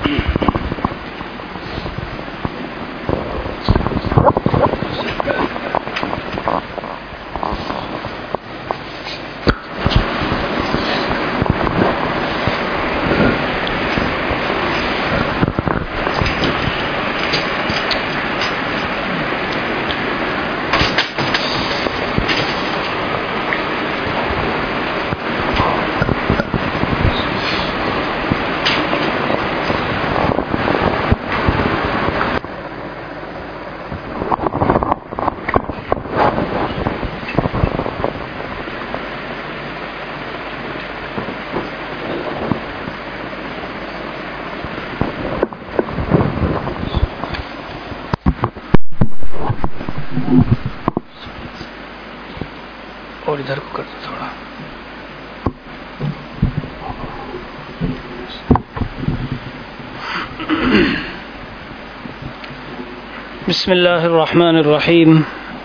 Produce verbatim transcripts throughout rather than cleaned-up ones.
اور ادھر کو کر دو تھوڑا. بسم اللہ الرحمن الرحیم.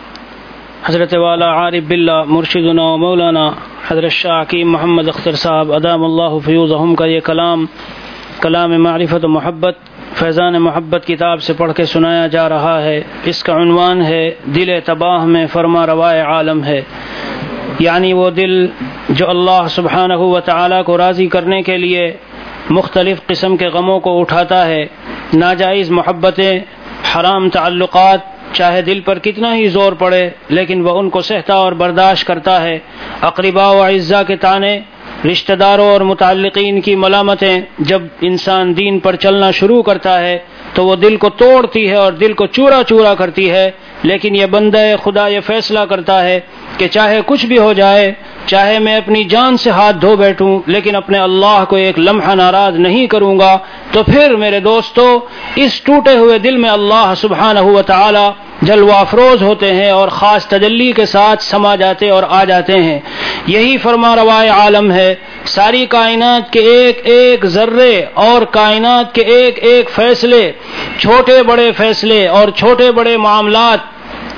حضرت والا عارف باللہ مرشدنا و مولانا حضرت شاہ حکیم محمد اختر صاحب ادام اللہ فیوزہم کا یہ کلام کلام معرفت و محبت فیضان محبت کتاب سے پڑھ کے سنایا جا رہا ہے. اس کا عنوان ہے دل تباہ میں فرما روائے عالم ہے. یعنی وہ دل جو اللہ سبحانہ و تعالی کو راضی کرنے کے لیے مختلف قسم کے غموں کو اٹھاتا ہے، ناجائز محبتیں، حرام تعلقات، چاہے دل پر کتنا ہی زور پڑے لیکن وہ ان کو سہتا اور برداشت کرتا ہے. اقرباء و اعزاء کے طعنے، رشتہ داروں اور متعلقین کی ملامتیں جب انسان دین پر چلنا شروع کرتا ہے تو وہ دل کو توڑتی ہے اور دل کو چورا چورا کرتی ہے. لیکن یہ بندہ خدا یہ فیصلہ کرتا ہے کہ چاہے کچھ بھی ہو جائے، چاہے میں اپنی جان سے ہاتھ دھو بیٹھوں لیکن اپنے اللہ کو ایک لمحہ ناراض نہیں کروں گا. تو پھر میرے دوستو اس ٹوٹے ہوئے دل میں اللہ سبحانہ و تعالی جلوہ افروز ہوتے ہیں اور خاص تجلی کے ساتھ سما جاتے اور آ جاتے ہیں. یہی فرما روائے عالم ہے. ساری کائنات کے ایک ایک ذرے اور کائنات کے ایک ایک فیصلے، چھوٹے بڑے فیصلے اور چھوٹے بڑے معاملات،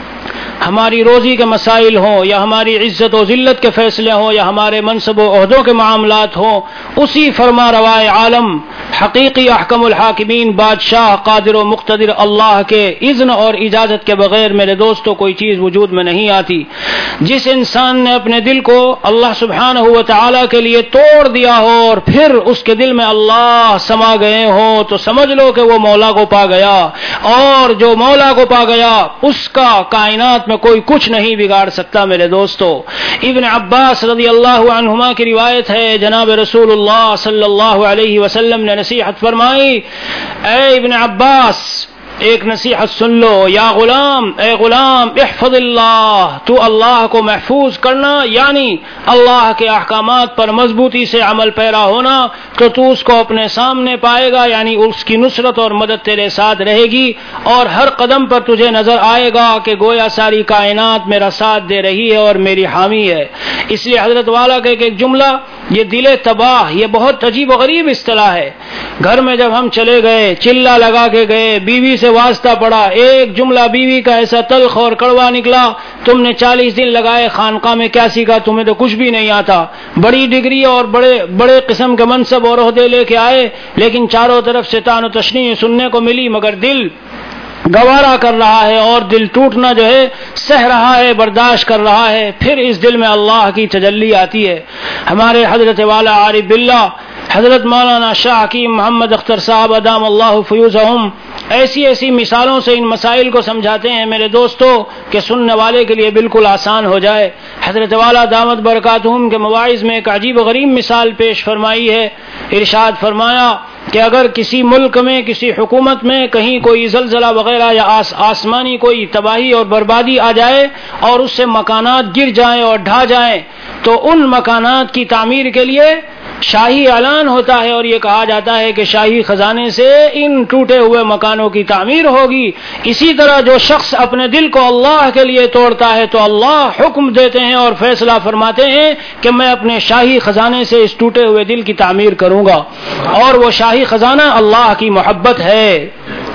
ہماری روزی کے مسائل ہوں یا ہماری عزت و ذلت کے فیصلے ہوں یا ہمارے منصب و عہدوں کے معاملات ہوں، اسی فرما روائے عالم حقیقی احکم الحاکمین بادشاہ قادر و مقتدر اللہ کے اذن اور اجازت کے بغیر میرے دوستوں کوئی چیز وجود میں نہیں آتی. جس انسان نے اپنے دل کو اللہ سبحانہ و تعالی کے لیے توڑ دیا ہو اور پھر اس کے دل میں اللہ سما گئے ہوں تو سمجھ لو کہ وہ مولا کو پا گیا، اور جو مولا کو پا گیا اس کا کائنات میں کوئی کچھ نہیں بگاڑ سکتا. میرے دوستو ابن عباس رضی اللہ عنہما کی روایت ہے، جناب رسول اللہ صلی اللہ علیہ وسلم نے نصیحت فرمائی، اے ابن عباس ایک نصیحت سن لو، یا غلام، اے غلام احفظ اللہ، تو اللہ کو محفوظ کرنا یعنی اللہ کے احکامات پر مضبوطی سے عمل پیرا ہونا تو تو اس کو اپنے سامنے پائے گا، یعنی اس کی نصرت اور مدد تیرے ساتھ رہے گی اور ہر قدم پر تجھے نظر آئے گا کہ گویا ساری کائنات میرا ساتھ دے رہی ہے اور میری حامی ہے. اس لیے حضرت والا کا ایک جملہ، یہ دل تباہ، یہ بہت عجیب و غریب اصطلاح ہے. گھر میں جب ہم چلے گئے، چلہ لگا کے گئے، بیوی سے واسطہ پڑا، ایک جملہ بیوی کا ایسا تلخ اور کڑوا نکلا، تم نے چالیس دن لگائے خانقاہ میں، کیا سیکھا؟ تمہیں تو کچھ بھی نہیں آتا. بڑی ڈگری اور بڑے بڑے قسم کے منصب اور عہدے لے کے آئے لیکن چاروں طرف سے طعن و تشنیع سننے کو ملی، مگر دل گوارا کر رہا ہے اور دل ٹوٹنا جو ہے سہ رہا ہے، برداشت کر رہا ہے. پھر اس دل میں اللہ کی تجلی آتی ہے. ہمارے حضرت والا عارف باللہ حضرت مولانا شاہ حکیم محمد اختر صاحب ادام اللہ فیوزہم ایسی ایسی مثالوں سے ان مسائل کو سمجھاتے ہیں میرے دوستو کہ سننے والے کے لیے بالکل آسان ہو جائے. حضرت والا دامت برکاتہم کے مواعظ میں ایک عجیب و غریب مثال پیش فرمائی ہے. ارشاد فرمایا کہ اگر کسی ملک میں، کسی حکومت میں کہیں کوئی زلزلہ وغیرہ یا آس آسمانی کوئی تباہی اور بربادی آ جائے اور اس سے مکانات گر جائیں اور ڈھا جائیں تو ان مکانات کی تعمیر کے لیے شاہی اعلان ہوتا ہے اور یہ کہا جاتا ہے کہ شاہی خزانے سے ان ٹوٹے ہوئے مکانوں کی تعمیر ہوگی. اسی طرح جو شخص اپنے دل کو اللہ کے لیے توڑتا ہے تو اللہ حکم دیتے ہیں اور فیصلہ فرماتے ہیں کہ میں اپنے شاہی خزانے سے اس ٹوٹے ہوئے دل کی تعمیر کروں گا، اور وہ شاہی خزانہ اللہ کی محبت ہے.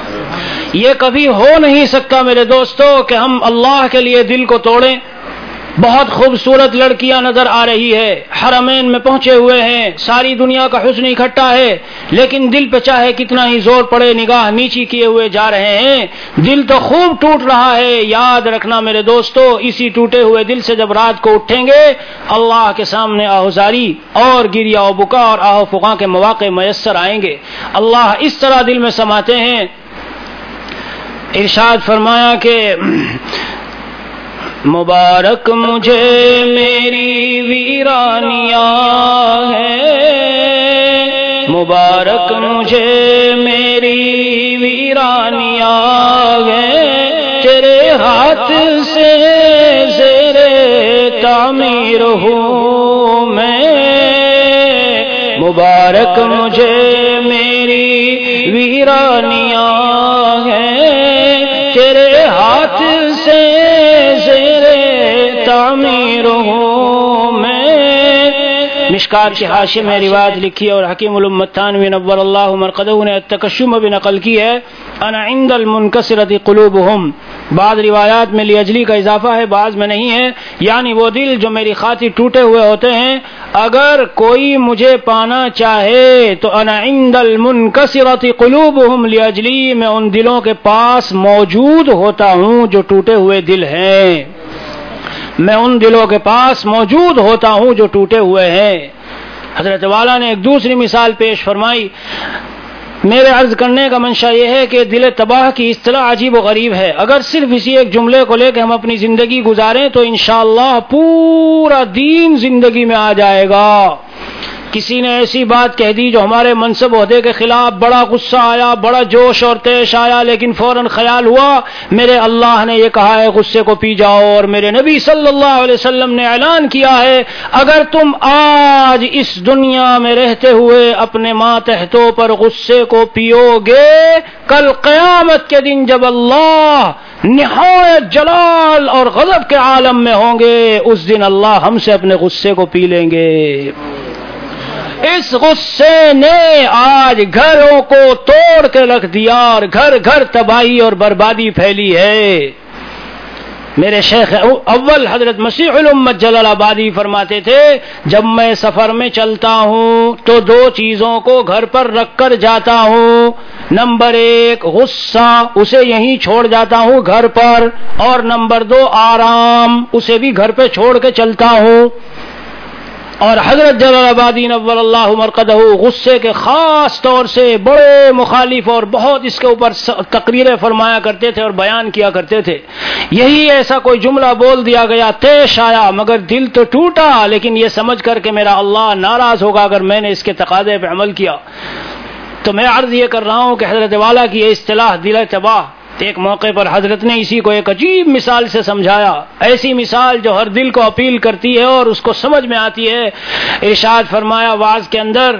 یہ کبھی ہو نہیں سکتا میرے دوستو کہ ہم اللہ کے لیے دل کو توڑیں. بہت خوبصورت لڑکیاں نظر آ رہی ہے، حرمین میں پہنچے ہوئے ہیں، ساری دنیا کا حسن اکٹھا ہے، لیکن دل پہ چاہے کتنا ہی زور پڑے نگاہ نیچی کیے ہوئے جا رہے ہیں، دل تو خوب ٹوٹ رہا ہے۔ یاد رکھنا میرے دوستو، اسی ٹوٹے ہوئے دل سے جب رات کو اٹھیں گے اللہ کے سامنے آہوزاری اور گریہ و بکا اور آہ و فغاں کے مواقع میسر آئیں گے۔ اللہ اس طرح دل میں سماتے ہیں۔ ارشاد فرمایا کہ مبارک مجھے میری ویرانیاں ہیں، مبارک مجھے میری ویرانیاں ہیں، تیرے ہاتھ سے زیر تعمیر ہوں میں، مبارک مجھے میری ویرانیاں ہیں، تیرے ہاتھ سے تعمیر ہوں میں۔ مشکات کے حاشیے میں روایت لکھی اور حکیم الامت تھانوی نور اللہ مرقدہ نے التکشم بھی نقل کی ہے، انا عند المنکسرۃ قلوبہم۔ بعض روایات میں لیجلی کا اضافہ ہے، بعض میں نہیں ہے، یعنی وہ دل جو میری خاطر ٹوٹے ہوئے ہوتے ہیں، اگر کوئی مجھے پانا چاہے تو انا عند المنکسرۃ قلوبہم، لیجلی میں ان دلوں کے پاس موجود ہوتا ہوں جو ٹوٹے ہوئے دل ہیں، میں ان دلوں کے پاس موجود ہوتا ہوں جو ٹوٹے ہوئے ہیں۔ حضرت والا نے ایک دوسری مثال پیش فرمائی۔ میرے عرض کرنے کا منشا یہ ہے کہ دل تباہ کی اصطلاح عجیب و غریب ہے، اگر صرف اسی ایک جملے کو لے کے ہم اپنی زندگی گزاریں تو انشاءاللہ پورا دین زندگی میں آ جائے گا۔ کسی نے ایسی بات کہہ دی جو ہمارے منصب عہدے کے خلاف، بڑا غصہ آیا، بڑا جوش اور تیش آیا، لیکن فوراً خیال ہوا میرے اللہ نے یہ کہا ہے غصے کو پی جاؤ، اور میرے نبی صلی اللہ علیہ وسلم نے اعلان کیا ہے اگر تم آج اس دنیا میں رہتے ہوئے اپنے ماتحتوں پر غصے کو پیو گے، کل قیامت کے دن جب اللہ نہایت جلال اور غضب کے عالم میں ہوں گے، اس دن اللہ ہم سے اپنے غصے کو پی لیں گے۔ اس غصے نے آج گھروں کو توڑ کے رکھ دیا اور گھر گھر تباہی اور بربادی پھیلی ہے۔ میرے شیخ اول حضرت مسیح الامت جلال آبادی فرماتے تھے جب میں سفر میں چلتا ہوں تو دو چیزوں کو گھر پر رکھ کر جاتا ہوں، نمبر ایک غصہ، اسے یہیں چھوڑ جاتا ہوں گھر پر، اور نمبر دو آرام، اسے بھی گھر پہ چھوڑ کے چلتا ہوں۔ اور حضرت جلال آبادی نور اللہ مرقدہ غصے کے خاص طور سے بڑے مخالف اور بہت اس کے اوپر تقریریں فرمایا کرتے تھے اور بیان کیا کرتے تھے۔ یہی ایسا کوئی جملہ بول دیا گیا، طیش آیا مگر دل تو ٹوٹا، لیکن یہ سمجھ کر کہ میرا اللہ ناراض ہوگا اگر میں نے اس کے تقاضے پہ عمل کیا۔ تو میں عرض یہ کر رہا ہوں کہ حضرت والا کی یہ اصطلاح دل تباہ، ایک موقع پر حضرت نے اسی کو ایک عجیب مثال سے سمجھایا، ایسی مثال جو ہر دل کو اپیل کرتی ہے اور اس کو سمجھ میں آتی ہے۔ ارشاد فرمایا واعظ کے اندر،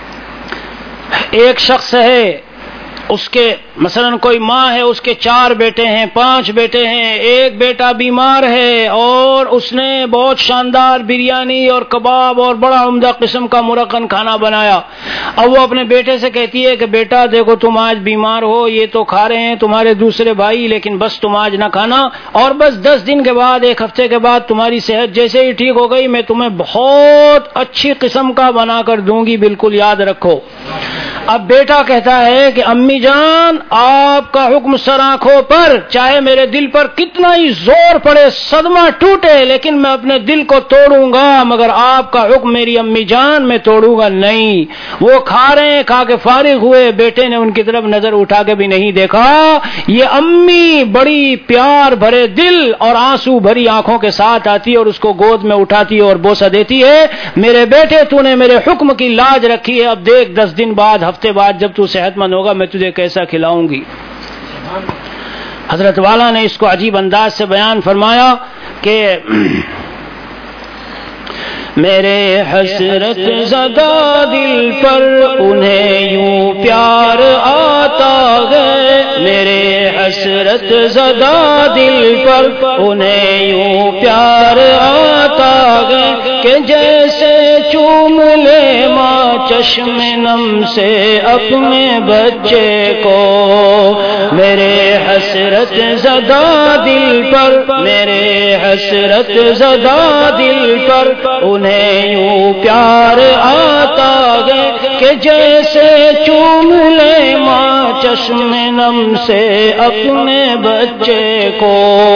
ایک شخص ہے، اس کے مثلا کوئی ماں ہے، اس کے چار بیٹے ہیں، پانچ بیٹے ہیں، ایک بیٹا بیمار ہے اور اس نے بہت شاندار بریانی اور کباب اور بڑا عمدہ قسم کا مرغن کھانا بنایا۔ اب وہ اپنے بیٹے سے کہتی ہے کہ بیٹا دیکھو تم آج بیمار ہو، یہ تو کھا رہے ہیں تمہارے دوسرے بھائی، لیکن بس تم آج نہ کھانا، اور بس دس دن کے بعد، ایک ہفتے کے بعد تمہاری صحت جیسے ہی ٹھیک ہو گئی میں تمہیں بہت اچھی قسم کا بنا کر دوں گی، بالکل یاد رکھو۔ اب بیٹا کہتا ہے کہ امی جان آپ کا حکم سر آنکھوں پر، چاہے میرے دل پر کتنا ہی زور پڑے، صدمہ ٹوٹے، لیکن میں اپنے دل کو توڑوں گا، مگر آپ کا حکم میری امی جان میں توڑوں گا نہیں۔ وہ کھا رہے ہیں، کھا کے فارغ ہوئے، بیٹے نے ان کی طرف نظر اٹھا کے بھی نہیں دیکھا۔ یہ امی بڑی پیار بھرے دل اور آنسو بھری آنکھوں کے ساتھ آتی اور اس کو گود میں اٹھاتی اور بوسہ دیتی ہے، میرے بیٹے تو نے میرے حکم کی لاج رکھی ہے، اب دیکھ دس دن بعد، ہفتے بعد جب تو صحت مند ہوگا میں تجھے کیسا کھلاؤں گی۔ حضرت والا نے اس کو عجیب انداز سے بیان فرمایا کہ میرے حسرت زدہ دل پر انہیں یوں پیار آتا ہے، میرے حسرت زدہ دل پر انہیں یوں پیار آتا ہے کہ جیسے چوم لے ماں چشم نم سے اپنے بچے کو، میرے حسرت زدہ دل پر، میرے حسرت زدہ دل پر انہیں یوں پیار آتا ہے کہ جیسے چوم لے ماں چشم نم سے اپنے بچے کو۔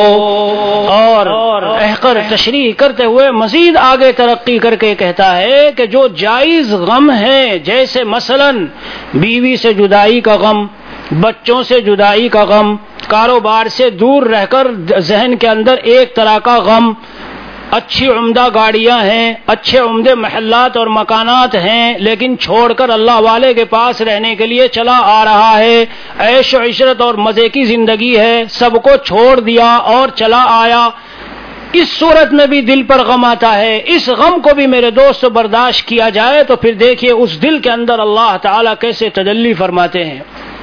اور احقر تشریح کرتے ہوئے مزید آگے ترقی کر کے کہتا ہے کہ جو جائز غم ہے، جیسے مثلا بیوی سے جدائی کا غم، بچوں سے جدائی کا غم، کاروبار سے دور رہ کر ذہن کے اندر ایک طرح کا غم، اچھی عمدہ گاڑیاں ہیں، اچھے عمدے محلات اور مکانات ہیں، لیکن چھوڑ کر اللہ والے کے پاس رہنے کے لیے چلا آ رہا ہے، عیش و عشرت اور مزے کی زندگی ہے، سب کو چھوڑ دیا اور چلا آیا، اس صورت میں بھی دل پر غم آتا ہے۔ اس غم کو بھی میرے دوست برداشت کیا جائے تو پھر دیکھیے اس دل کے اندر اللہ تعالیٰ کیسے تجلی فرماتے ہیں۔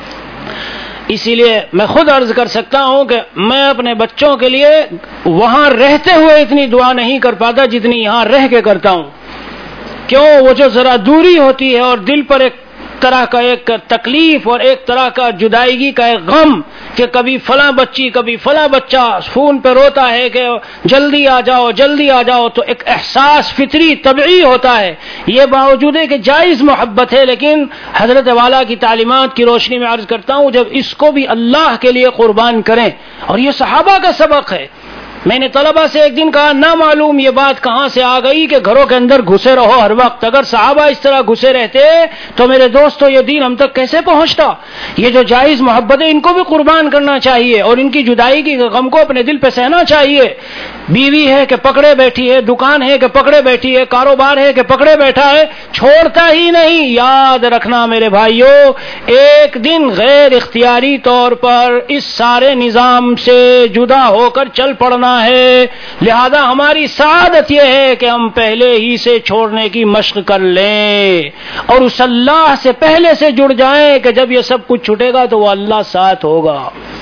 اسی لیے میں خود عرض کر سکتا ہوں کہ میں اپنے بچوں کے لیے وہاں رہتے ہوئے اتنی دعا نہیں کر پاتا جتنی یہاں رہ کے کرتا ہوں۔ کیوں؟ وہ جو ذرا دوری ہوتی ہے اور دل پر ایک طرح کا ایک تکلیف اور ایک طرح کا جدائیگی کا ایک غم کہ کبھی فلاں بچی کبھی فلاں بچہ فون پہ روتا ہے کہ جلدی آ جاؤ جلدی آ جاؤ، تو ایک احساس فطری طبعی ہوتا ہے۔ یہ باوجود ہے کہ جائز محبت ہے، لیکن حضرت والا کی تعلیمات کی روشنی میں عرض کرتا ہوں جب اس کو بھی اللہ کے لیے قربان کریں، اور یہ صحابہ کا سبق ہے۔ میں نے طلبہ سے ایک دن کہا نہ معلوم یہ بات کہاں سے آ گئی کہ گھروں کے اندر گھسے رہو ہر وقت، اگر صحابہ اس طرح گھسے رہتے تو میرے دوستو یہ دین ہم تک کیسے پہنچتا؟ یہ جو جائز محبت ہے ان کو بھی قربان کرنا چاہیے اور ان کی جدائی کی غم کو اپنے دل پہ سہنا چاہیے۔ بیوی ہے کہ پکڑے بیٹھی ہے، دکان ہے کہ پکڑے بیٹھی ہے، کاروبار ہے کہ پکڑے بیٹھا ہے، چھوڑتا ہی نہیں۔ یاد رکھنا میرے بھائیوں، ایک دن غیر اختیاری طور پر اس سارے نظام سے جدا ہو کر چل پڑنا ہے، لہذا ہماری سعادت یہ ہے کہ ہم پہلے ہی سے چھوڑنے کی مشق کر لیں اور اس اللہ سے پہلے سے جڑ جائیں کہ جب یہ سب کچھ چھٹے گا تو وہ اللہ ساتھ ہوگا۔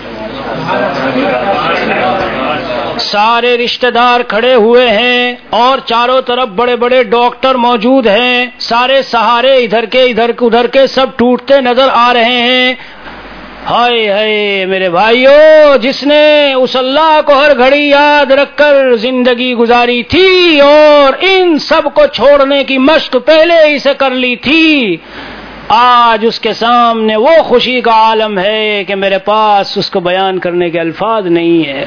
سارے رشتہ دار کھڑے ہوئے ہیں اور چاروں طرف بڑے بڑے ڈاکٹر موجود ہیں، سارے سہارے ادھر کے ادھر ادھر کے سب ٹوٹتے نظر آ رہے ہیں۔ ہائے ہائے میرے بھائیوں، جس نے اس اللہ کو ہر گھڑی یاد رکھ کر زندگی گزاری تھی اور ان سب کو چھوڑنے کی مشق پہلے ہی سے کر لی تھی، آج اس کے سامنے وہ خوشی کا عالم ہے کہ میرے پاس اس کو بیان کرنے کے الفاظ نہیں ہے۔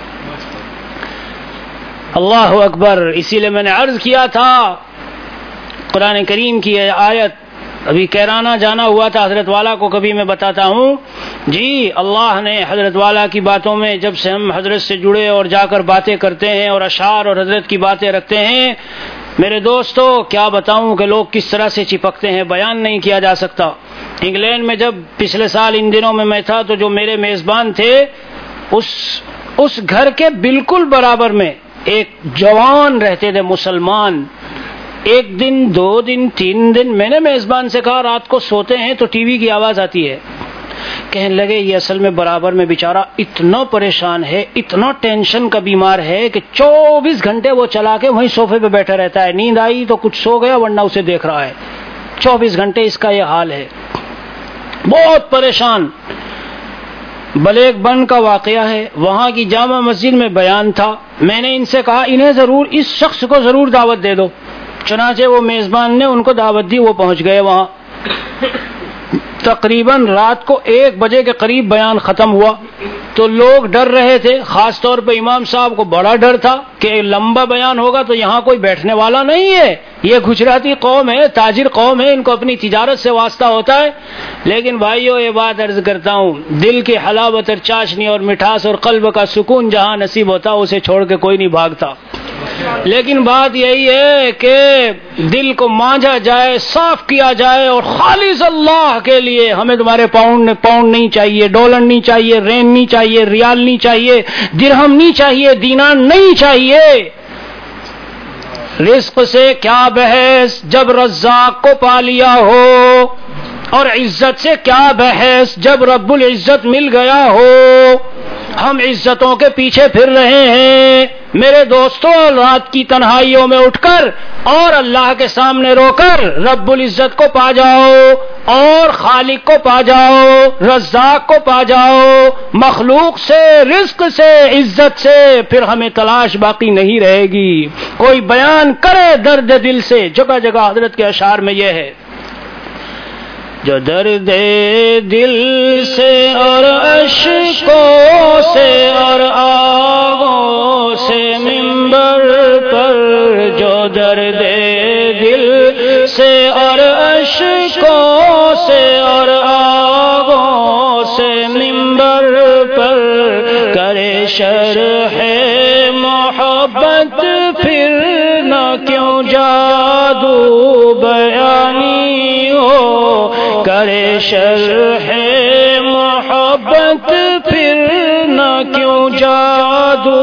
اللہ اکبر۔ اسی لیے میں نے عرض کیا تھا قرآن کریم کی آیت ابھی کیرانہ جانا ہوا تھا حضرت والا کو، کبھی میں بتاتا ہوں جی اللہ نے حضرت والا کی باتوں میں جب سے ہم حضرت سے جڑے اور جا کر باتیں کرتے ہیں اور اشعار اور حضرت کی باتیں رکھتے ہیں، میرے دوستو کیا بتاؤں کہ لوگ کس طرح سے چپکتے ہیں، بیان نہیں کیا جا سکتا۔ انگلینڈ میں جب پچھلے سال ان دنوں میں میں تھا تو جو میرے میزبان تھے اس اس گھر کے بالکل برابر میں ایک جوان رہتے تھے مسلمان۔ ایک دن دو دن تین دن میں نے میزبان سے کہا رات کو سوتے ہیں تو ٹی وی کی آواز آتی ہے، کہنے لگے یہ اصل میں برابر میں بیچارہ اتنا پریشان ہے، اتنا ٹینشن کا بیمار ہے کہ چوبیس گھنٹے وہ چلا کے وہیں صوفے پہ بیٹھا رہتا ہے، نیند آئی تو کچھ سو گیا ورنہ اسے دیکھ رہا ہے، چوبیس گھنٹے اس کا یہ حال ہے، بہت پریشان۔ بلیک بن کا واقعہ ہے، وہاں کی جامع مسجد میں بیان تھا، میں نے ان سے کہا انہیں ضرور اس شخص کو ضرور دعوت دے دو، چنانچہ وہ میزبان نے ان کو دعوت دی، وہ پہنچ گئے وہاں۔ تقریباً رات کو ایک بجے کے قریب بیان ختم ہوا تو لوگ ڈر رہے تھے، خاص طور پہ امام صاحب کو بڑا ڈر تھا کہ لمبا بیان ہوگا تو یہاں کوئی بیٹھنے والا نہیں ہے، یہ گجراتی قوم ہے، تاجر قوم ہے، ان کو اپنی تجارت سے واسطہ ہوتا ہے۔ لیکن بھائیو یہ بات عرض کرتا ہوں، دل کی حلاوت اور چاشنی اور مٹھاس اور قلب کا سکون جہاں نصیب ہوتا اسے چھوڑ کے کوئی نہیں بھاگتا، لیکن بات یہی ہے کہ دل کو مانجا جائے، صاف کیا جائے اور خالص اللہ کے لیے۔ ہمیں تمہارے پاؤنڈ پاؤنڈ نہیں چاہیے، ڈالر نہیں چاہیے، رین نہیں چاہیے، ریال نہیں چاہیے، درہم نہیں چاہیے، دینار نہیں چاہیے۔ رزق سے کیا بحث جب رزاق کو پا لیا ہو، اور عزت سے کیا بحث جب رب العزت مل گیا ہو۔ ہم عزتوں کے پیچھے پھر رہے ہیں میرے دوستوں رات کی تنہائیوں میں اٹھ کر اور اللہ کے سامنے رو کر رب العزت کو پا جاؤ اور خالق کو پا جاؤ، رزاق کو پا جاؤ، مخلوق سے، رزق سے، عزت سے پھر ہمیں تلاش باقی نہیں رہے گی۔ کوئی بیان کرے درد دل سے، جگہ جگہ حضرت کے اشعار میں یہ ہے، جو درد دل سے اور اشکوں سے اور آہوں سے منبر پر، جو درد دل سے اور اشکوں سے اور آہوں سے منبر پر کرے شرح محبت، پھر نہ کیوں جادو بیانی ہو، کرے شرح محبت پھر نہ کیوں جادو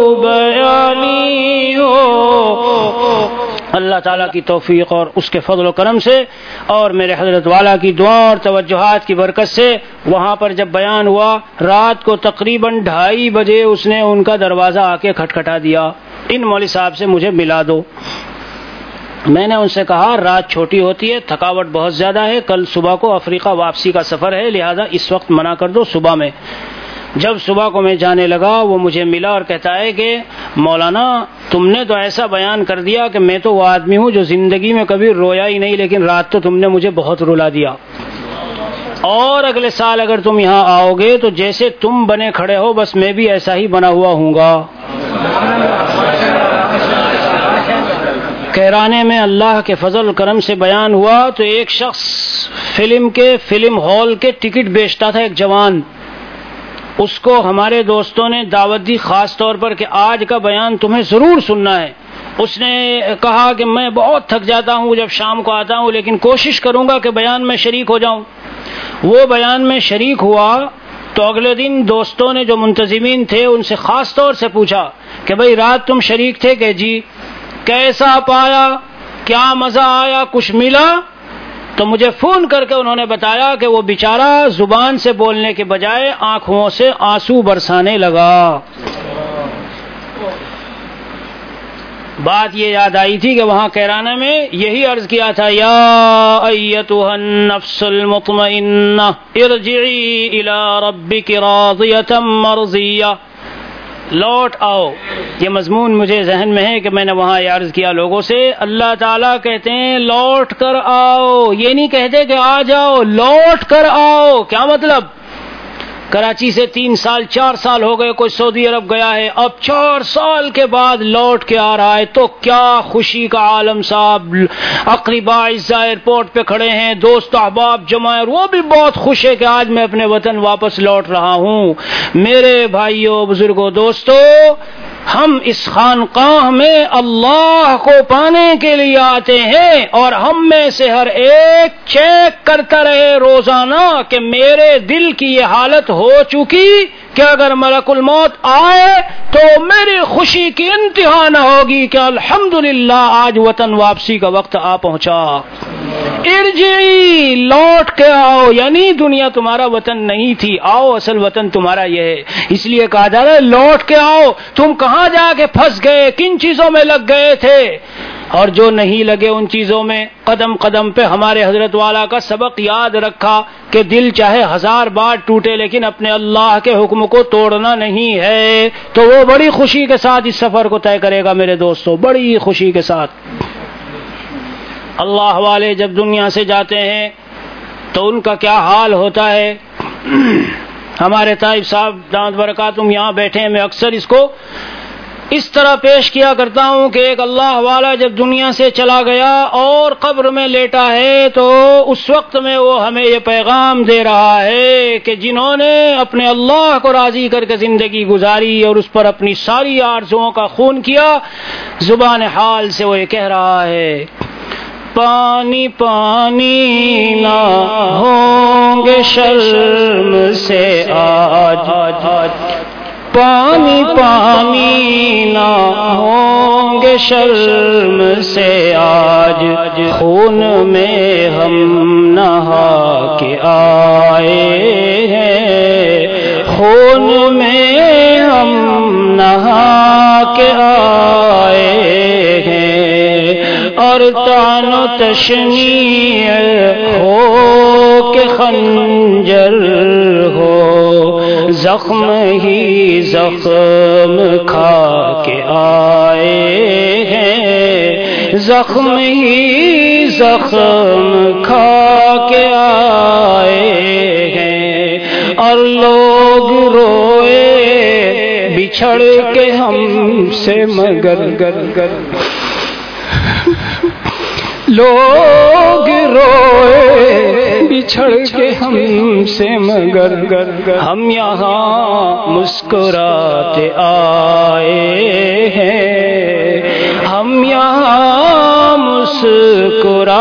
بیانی ہو۔ اللہ تعالیٰ کی توفیق اور اس کے فضل و کرم سے اور میرے حضرت والا کی دعا اور توجہات کی برکت سے وہاں پر جب بیان ہوا، رات کو تقریباً ڈھائی بجے اس نے ان کا دروازہ آ کے کھٹکھٹا دیا، ان مولوی صاحب سے مجھے ملا دو۔ میں نے ان سے کہا رات چھوٹی ہوتی ہے، تھکاوٹ بہت زیادہ ہے، کل صبح کو افریقہ واپسی کا سفر ہے، لہذا اس وقت منع کر دو صبح میں۔ جب صبح کو میں جانے لگا وہ مجھے ملا اور کہتا ہے کہ مولانا تم نے تو ایسا بیان کر دیا کہ میں تو وہ آدمی ہوں جو زندگی میں کبھی رویا ہی نہیں، لیکن رات تو تم نے مجھے بہت رلا دیا، اور اگلے سال اگر تم یہاں آؤ گے تو جیسے تم بنے کھڑے ہو بس میں بھی ایسا ہی بنا ہوا ہوں گا۔ کیرانے میں اللہ کے فضل و کرم سے بیان ہوا تو ایک شخص فلم کے فلم ہال کے ٹکٹ بیچتا تھا، ایک جوان، اس کو ہمارے دوستوں نے دعوت دی خاص طور پر کہ آج کا بیان تمہیں ضرور سننا ہے۔ اس نے کہا کہ میں بہت تھک جاتا ہوں جب شام کو آتا ہوں، لیکن کوشش کروں گا کہ بیان میں شریک ہو جاؤں۔ وہ بیان میں شریک ہوا تو اگلے دن دوستوں نے جو منتظمین تھے ان سے خاص طور سے پوچھا کہ بھئی رات تم شریک تھے کہ جی، کیسا پایا، کیا مزہ آیا، کچھ ملا؟ تو مجھے فون کر کے انہوں نے بتایا کہ وہ بیچارہ زبان سے بولنے کے بجائے آنکھوں سے آنسو برسانے لگا۔ بات یہ یاد آئی تھی کہ وہاں کیرانہ میں یہی عرض کیا تھا، یا ایتھا النفس المطمئنہ ارجعی الی ربک راضیۃ مرضیہ، لوٹ آؤ۔ یہ مضمون مجھے ذہن میں ہے کہ میں نے وہاں یہ عرض کیا لوگوں سے، اللہ تعالیٰ کہتے ہیں لوٹ کر آؤ، یہ نہیں کہتے کہ آ جاؤ، لوٹ کر آؤ۔ کیا مطلب؟ کراچی سے تین سال چار سال ہو گئے، کوئی سعودی عرب گیا ہے، اب چار سال کے بعد لوٹ کے آ رہا ہے تو کیا خوشی کا عالم صاحب، اقربا اعزاء ایئرپورٹ پہ کھڑے ہیں، دوست احباب جمع ہے، وہ بھی بہت خوش ہے کہ آج میں اپنے وطن واپس لوٹ رہا ہوں۔ میرے بھائیوں، بزرگوں، دوستوں، ہم اس خانقاہ میں اللہ کو پانے کے لیے آتے ہیں اور ہم میں سے ہر ایک چیک کرتا رہے روزانہ کہ میرے دل کی یہ حالت ہو چکی کہ اگر ملک الموت آئے تو میری خوشی کی انتہا نہ ہوگی کہ الحمدللہ آج وطن واپسی کا وقت آ پہنچا۔ ارجعی، لوٹ کے آؤ، یعنی دنیا تمہارا وطن نہیں تھی، آؤ اصل وطن تمہارا یہ ہے۔ اس لیے کہا جا رہا ہے لوٹ کے آؤ۔ تم کہاں جا کے پھنس گئے، کن چیزوں میں لگ گئے تھے، اور جو نہیں لگے ان چیزوں میں قدم قدم پہ ہمارے حضرت والا کا سبق یاد رکھا کہ دل چاہے ہزار بار ٹوٹے لیکن اپنے اللہ کے حکم کو توڑنا نہیں ہے، تو وہ بڑی خوشی کے ساتھ اس سفر کو طے کرے گا میرے دوستوں، بڑی خوشی کے ساتھ۔ اللہ والے جب دنیا سے جاتے ہیں تو ان کا کیا حال ہوتا ہے۔ ہمارے طائب صاحب دامت برکاتہم یہاں بیٹھے ہیں، میں اکثر اس کو اس طرح پیش کیا کرتا ہوں کہ ایک اللہ والا جب دنیا سے چلا گیا اور قبر میں لیٹا ہے تو اس وقت میں وہ ہمیں یہ پیغام دے رہا ہے کہ جنہوں نے اپنے اللہ کو راضی کر کے زندگی گزاری اور اس پر اپنی ساری آرزوؤں کا خون کیا، زبان حال سے وہ یہ کہہ رہا ہے، پانی پانی نہ ہوں گے شرم سے آج، پانی پانی نہ ہوں گے شرم سے آج، خون میں ہم نہا کے آئے ہیں، خون میں ہم نہا کے تشنیع ہو کہ خنجر ہو، زخم ہی زخم کھا کے آئے ہیں، زخم ہی زخم کھا کے آئے ہیں، اور لوگ روئے بچھڑ کے ہم سے مگر گر گر لوگ روئے بچھڑ کے ہم سے مگر گر گر ہم یہاں مسکراتے آئے ہیں، ہم یہاں مسکراتے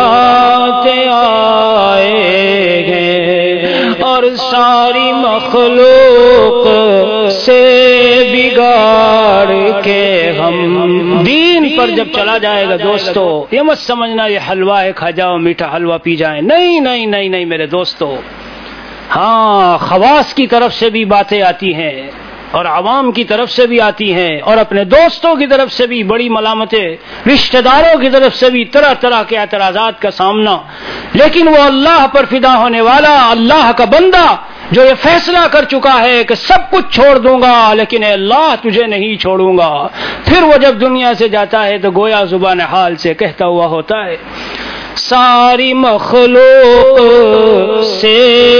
آئے ہیں، اور ساری مخلوق سے بگاڑ کے ہم دین پر جب چلا جائے گا دوستو، یہ مت سمجھنا یہ حلوہ ہے کھا جاؤ، میٹھا حلوہ پی جائیں، نہیں نہیں نہیں نہیں میرے دوستو، ہاں خواص کی طرف سے بھی باتیں آتی ہیں اور عوام کی طرف سے بھی آتی ہیں اور اپنے دوستوں کی طرف سے بھی بڑی ملامتیں، رشتہ داروں کی طرف سے بھی طرح طرح کے اعتراضات کا سامنا، لیکن وہ اللہ پر فدا ہونے والا اللہ کا بندہ جو یہ فیصلہ کر چکا ہے کہ سب کچھ چھوڑ دوں گا لیکن اے اللہ تجھے نہیں چھوڑوں گا، پھر وہ جب دنیا سے جاتا ہے تو گویا زبان حال سے کہتا ہوا ہوتا ہے، ساری مخلوق سے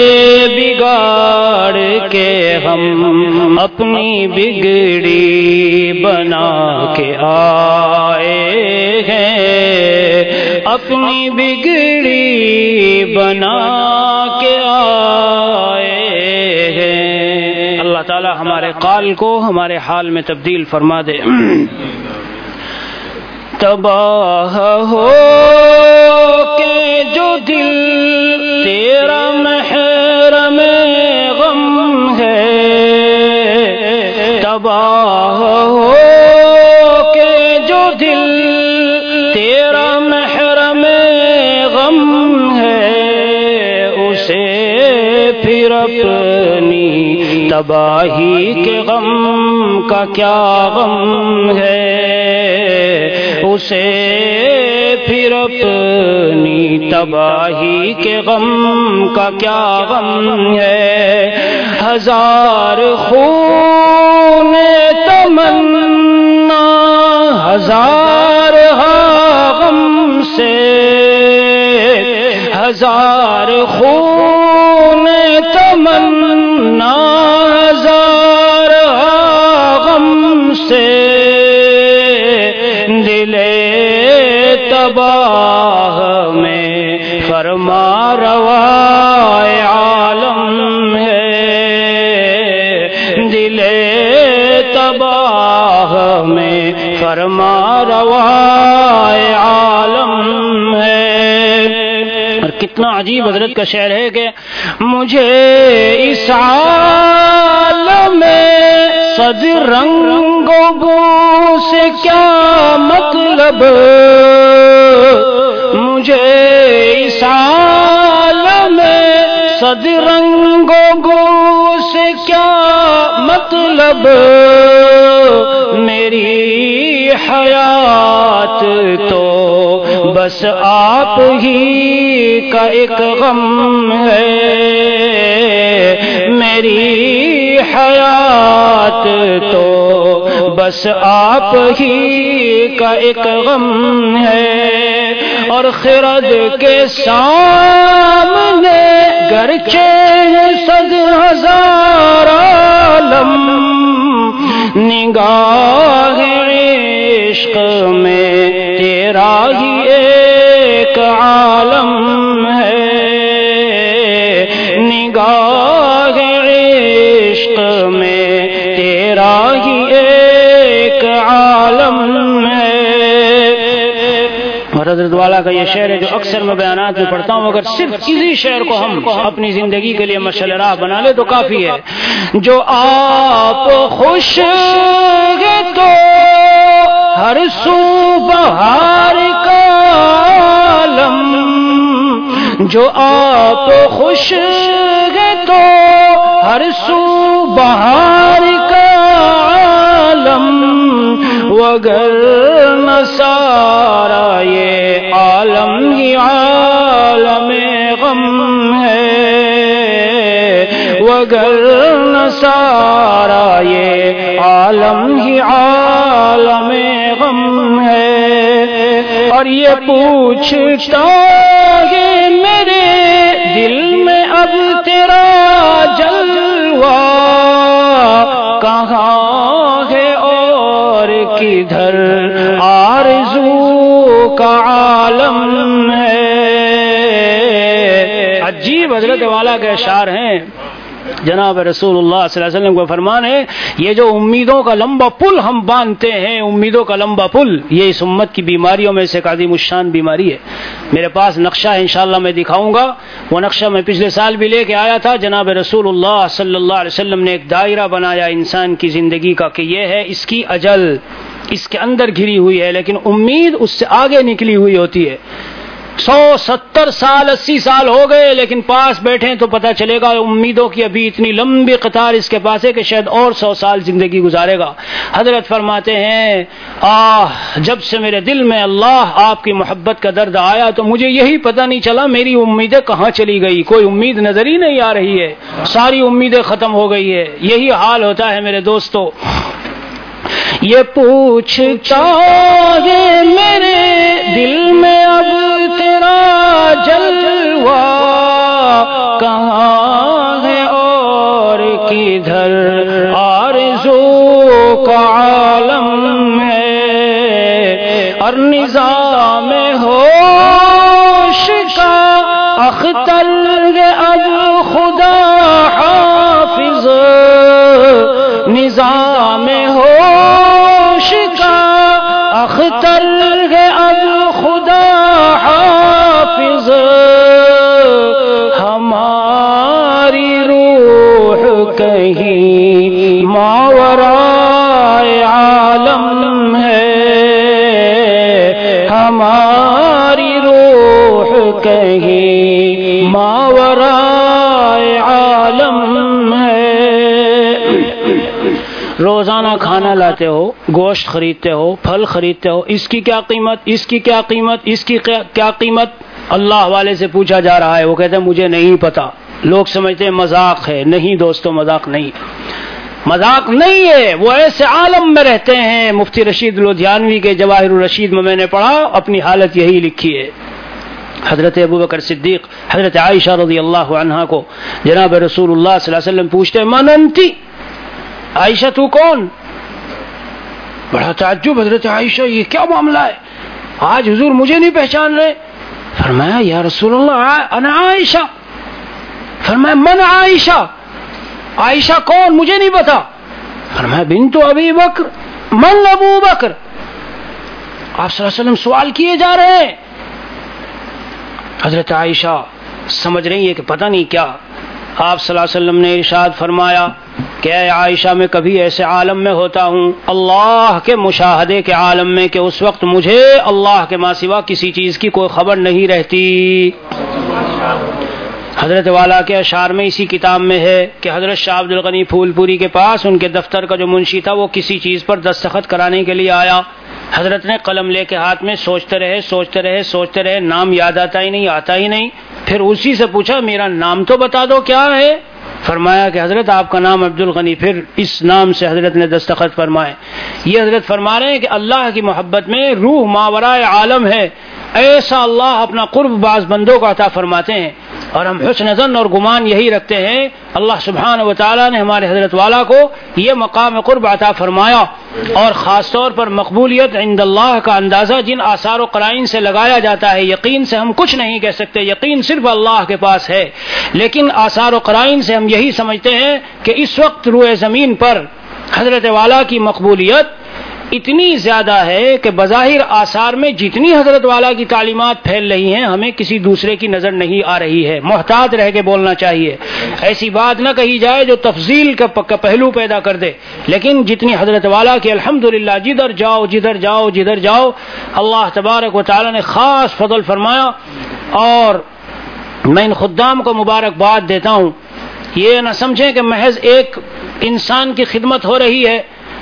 بگاڑ کے ہم اپنی بگڑی بنا کے آئے ہیں، اپنی بگڑی بنا کے آئے ہیں۔ اللہ تعالی ہمارے قال کو ہمارے حال میں تبدیل فرما دے۔ تباہ ہو کہ جو دل تیرا محرم غم ہے، تباہ ہو کہ جو دل تیرا محرم غم ہے، اسے پھر اپنی تباہی کے غم کا کیا غم ہے، اسے پھر اپنی تباہی کے غم کا کیا غم ہے، ہزار خون تمنا ہزار غم سے، ہزار خون تمنا ہزار غم سے، تباہ میں فرما روا عالم ہے، دل تباہ میں فرما روا عالم ہے۔ اور کتنا عجیب حضرت کا شعر ہے کہ مجھے اس عالم میں صد رنگ و بو سے کیا مطلب، مجھے اس عالم میں صد رنگ و بو سے کیا مطلب، میری حیات تو بس آپ ہی کا ایک غم ہے، میری حیات تو بس آپ ہی کا ایک غم ہے، اور خرد کے سامنے گرچہ صد ہزار عالم، نگاہ عشق میں تیرا ہی ایک عالم ہے، نگاہ عشق میں تیرا ہی ایک عالم ہے۔ اور حضرت والا کا یہ شعر ہے جو اکثر میں بیانات میں پڑھتا ہوں، اگر صرف اسی شعر کو ہم اپنی زندگی کے لیے مشعل راہ بنا لے تو کافی ہے، جو آپ خوش گے تو ہر سو بہار کا عالم، جو آپ خوش گے تو ہر سو بہار کا عالم، وگر نہ سارا یہ عالم ہی عالم غم ہے، وگرنہ سارا یہ عالم ہی عالم غم ہے۔ اور یہ پوچھتا ہے میرے دل میں اب تیرا جلوہ کہاں ہے اور کدھر آرزو کا عالم ہے۔ عجیب حضرت والا کے اشعار ہیں۔ جناب رسول اللہ صلی اللہ علیہ وسلم کو فرمان ہے، یہ جو امیدوں کا لمبا پل ہم باندھتے ہیں، امیدوں کا لمبا پل، یہ اس امت کی بیماریوں میں سے ایک عظیم الشان بیماری ہے۔ میرے پاس نقشہ ہے، انشاءاللہ میں دکھاؤں گا۔ وہ نقشہ میں پچھلے سال بھی لے کے آیا تھا۔ جناب رسول اللہ صلی اللہ علیہ وسلم نے ایک دائرہ بنایا انسان کی زندگی کا کہ یہ ہے اس کی اجل، اس کے اندر گھری ہوئی ہے، لیکن امید اس سے آگے نکلی ہوئی ہوتی ہے۔ سو ستر سال اسی سال ہو گئے، لیکن پاس بیٹھیں تو پتہ چلے گا امیدوں کی ابھی اتنی لمبی قطار اس کے پاس ہے کہ شاید اور سو سال زندگی گزارے گا۔ حضرت فرماتے ہیں، آہ جب سے میرے دل میں اللہ آپ کی محبت کا درد آیا تو مجھے یہی پتہ نہیں چلا میری امیدیں کہاں چلی گئی، کوئی امید نظر ہی نہیں آ رہی ہے، ساری امیدیں ختم ہو گئی ہے۔ یہی حال ہوتا ہے میرے دوستو۔ یہ پوچھتا ہے میرے دل میں اب تیرا جلوہ کہاں ہے اور کدھر آرزو کا عالم ہے۔ اور نظام ہوش کا اختر اب خدا حافظ، نظام ہوش کا اختر ہے اب خدا حافظ، ہماری روح کہیں ماورائے عالم ہے، ہماری روح کہیں ماورائے عالم ہے۔ روزانہ کھانا لاتے ہو، گوشت خریدتے ہو، پھل خریدتے ہو، اس کی کیا قیمت، اس کی کیا قیمت، اس کی کیا قیمت؟ اللہ والے سے پوچھا جا رہا ہے، وہ کہتے ہیں مجھے نہیں پتا۔ لوگ سمجھتے ہیں مذاق ہے، نہیں دوستو مذاق نہیں، مذاق نہیں ہے۔ وہ ایسے عالم میں رہتے ہیں۔ مفتی رشید لدھیانوی کے جواہر الرشید میں میں نے پڑھا، اپنی حالت یہی لکھی ہے۔ حضرت ابوبکر صدیق حضرت عائشہ رضی اللہ عنہا کو جناب رسول اللہ صلی اللہ علیہ وسلم پوچھتے ہیں من انتی، عائشہ تو کون؟ بڑا تعجب، حضرت عائشہ یہ کیا معاملہ ہے، آج حضور مجھے نہیں پہچان رہے؟ فرمایا یا رسول اللہ انا عائشہ۔ فرمایا من عائشہ، عائشہ کون مجھے نہیں پتا؟ فرمایا بنت ابی بکر۔ من ابو بکر؟ آپ صلی اللہ علیہ وسلم سوال کیے جا رہے ہیں۔ حضرت عائشہ سمجھ رہی ہے کہ پتہ نہیں کیا۔ آپ صلی اللہ علیہ وسلم نے ارشاد فرمایا کہ اے عائشہ میں کبھی ایسے عالم میں ہوتا ہوں، اللہ کے مشاہدے کے عالم میں، کہ اس وقت مجھے اللہ کے ماں سوا کسی چیز کی کوئی خبر نہیں رہتی۔ حضرت والا کے اشعار میں اسی کتاب میں ہے کہ حضرت شاہ عبد الغنی پھول پوری کے پاس ان کے دفتر کا جو منشی تھا وہ کسی چیز پر دستخط کرانے کے لیے آیا۔ حضرت نے قلم لے کے ہاتھ میں سوچتے رہے سوچتے رہے سوچتے رہے نام یاد آتا ہی نہیں آتا ہی نہیں۔ پھر اسی سے پوچھا میرا نام تو بتا دو کیا ہے؟ فرمایا کہ حضرت آپ کا نام عبد الغنی۔ پھر اس نام سے حضرت نے دستخط فرمائے۔ یہ حضرت فرما رہے ہیں کہ اللہ کی محبت میں روح ماورائے عالم ہے، ایسا اللہ اپنا قرب بعض بندوں کا عطا فرماتے ہیں، اور ہم حسن ظن اور گمان یہی رکھتے ہیں۔ اللہ سبحانہ و تعالیٰ نے ہمارے حضرت والا کو یہ مقام قرب عطا فرمایا، اور خاص طور پر مقبولیت عند اللہ کا اندازہ جن آثار و قرائن سے لگایا جاتا ہے، یقین سے ہم کچھ نہیں کہہ سکتے، یقین صرف اللہ کے پاس ہے، لیکن آثار و قرائن سے ہم یہی سمجھتے ہیں کہ اس وقت روئے زمین پر حضرت والا کی مقبولیت اتنی زیادہ ہے کہ بظاہر آثار میں جتنی حضرت والا کی تعلیمات پھیل رہی ہیں ہمیں کسی دوسرے کی نظر نہیں آ رہی ہے۔ محتاط رہ کے بولنا چاہیے، ایسی بات نہ کہی جائے جو تفضیل کا پہلو پیدا کر دے، لیکن جتنی حضرت والا کی الحمدللہ جدھر جاؤ جدھر جاؤ جدھر جاؤ اللہ تبارک و تعالی نے خاص فضل فرمایا۔ اور میں ان خدام کو مبارکباد دیتا ہوں، یہ نہ سمجھیں کہ محض ایک انسان کی خدمت ہو رہی ہے،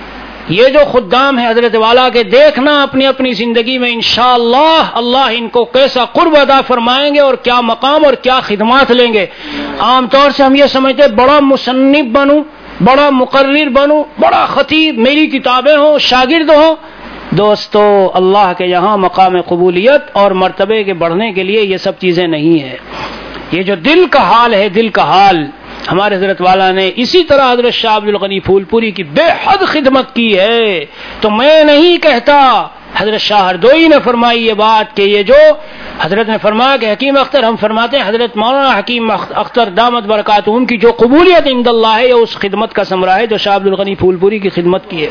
یہ جو خدام ہے حضرت والا کے، دیکھنا اپنی اپنی زندگی میں انشاءاللہ اللہ ان کو کیسا قرب ادا فرمائیں گے اور کیا مقام اور کیا خدمات لیں گے۔ عام طور سے ہم یہ سمجھتے ہیں بڑا مصنف بنوں، بڑا مقرر بنوں، بڑا خطیب، میری کتابیں ہوں، شاگرد ہوں۔ دوستو اللہ کے یہاں مقام قبولیت اور مرتبے کے بڑھنے کے لیے یہ سب چیزیں نہیں ہیں، یہ جو دل کا حال ہے، دل کا حال۔ ہمارے حضرت والا نے اسی طرح حضرت شاہ عبد الغنی پھول پوری کی بے حد خدمت کی ہے، تو میں نہیں کہتا، حضرت شاہ ہردوئی نے فرمائی یہ بات کہ یہ جو حضرت نے فرمایا کہ حکیم اختر، ہم فرماتے ہیں حضرت مولانا حکیم اختر دامت برکاتہم کی جو قبولیت عند اللہ ہے یہ اس خدمت کا ثمرہ ہے جو شاہ عبد الغنی پھول پوری کی خدمت کی ہے۔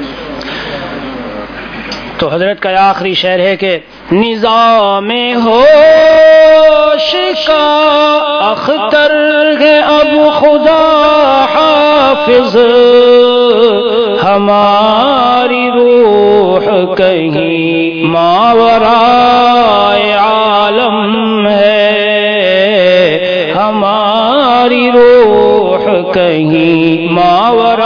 تو حضرت کا آخری شعر ہے کہ نظام ہوش کا اختر ہے اب خدا حافظ، ہماری روح کہیں ماورائے عالم ہے، ہماری روح کہیں ماورائے